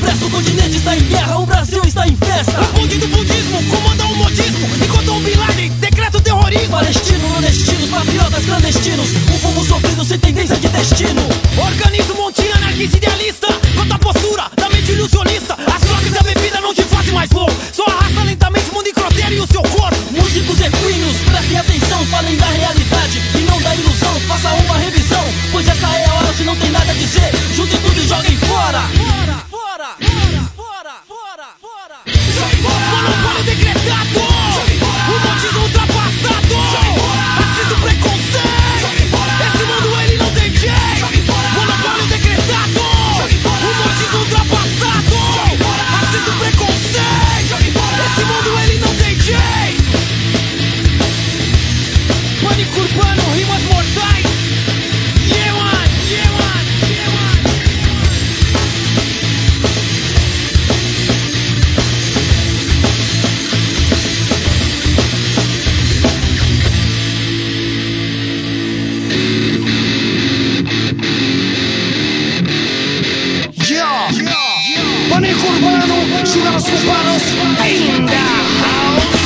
presta, o continente está em guerra, o Brasil está em festa. O bonde do budismo comanda o modismo, enquanto o Bin Laden decreta o terrorismo. Palestino, nordestinos, patriotas clandestinos, um povo sofrido sem tendência de destino. Organiza um montinho anarquista idealista, contra a postura da mente ilusionista. As drogas e a bebida não te fazem mais louco, só arrasta lentamente o mundo incroteiro e o seu corpo. Músicos equíneos, prestem atenção, falem da realidade e não da ilusão. Faça uma revisão, pois essa é a hora que não tem nada a dizer. Junte tudo e joguem fora. Fora, fora, fora, fora, fora, fora. Jogue fora. Monopólio decretado. Jogue fora. O modismo ultrapassado. Jogue fora. Racismo, preconceito. Jogue fora. Esse mundo ele não tem jeito. Jogue fora. Monopólio decretado. Jogue fora. O modismo ultrapassado. Jogue fora. Racismo, preconceito. Jogue fora. Esse mundo ele não tem jeito. Pânico urbano, rimas mortais. Yeah, man, yeah, man, yeah, man. Pânico urbano, ciudadanos urbanos in the house.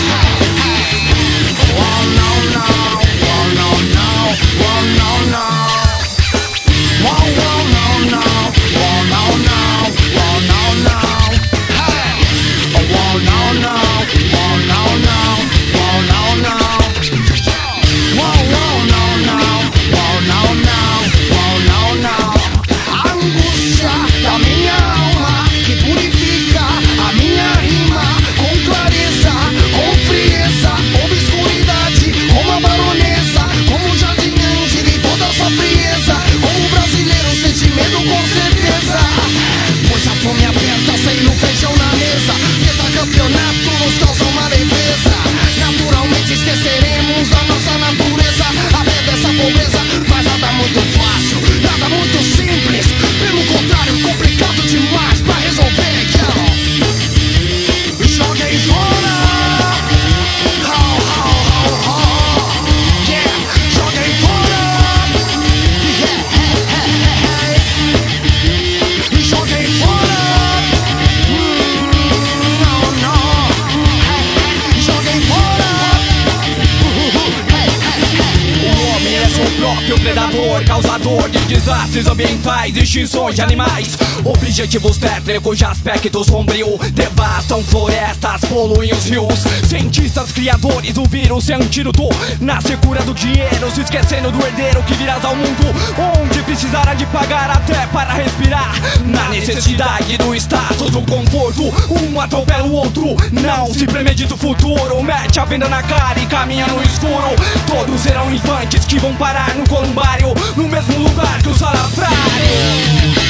Oh no no, oh no no, oh no no, oh no no, oh no no, oh no no, hey, oh no no, oh no no, oh no no, oh no no, oh no no, oh no no. Angústia da minha alma que purifica a minha rima com clareza, com frieza, obscuridade, como a baronesa, como o jardinante de toda a sua frieza, como o brasileiro sente medo com certeza, pois a fome aperta sem no feijão na mesa, campeonato nos causa uma leveza, naturalmente esqueceremos da nossa natureza, além dessa pobreza, mas nada muito fácil, nada muito simples, pelo contrário, complicado demais pra resolver, girl. Joguei fora, ho, ho, ho, ho, yeah, joguei fora, yeah, hey, hey, hey. Joguei fora, no, no, hey, joguei fora, hey, hey, hey. O homem é seu próprio predador, causador de desastres ambientais, extinções de animais, objetivos tétricos de aspecto sombrio, devastam florestas, poluem os rios. Cientistas criadores do vírus sem antídoto, na secura do dinheiro, se esquecendo do herdeiro que virás ao mundo, onde precisará de pagar até para respirar, na necessidade do status, do conforto, um atropela o outro, não se premedita o futuro, mete a venda na cara e caminha no escuro. Todos serão infantes que vão parar no columbário, no mesmo lugar que o salafrário.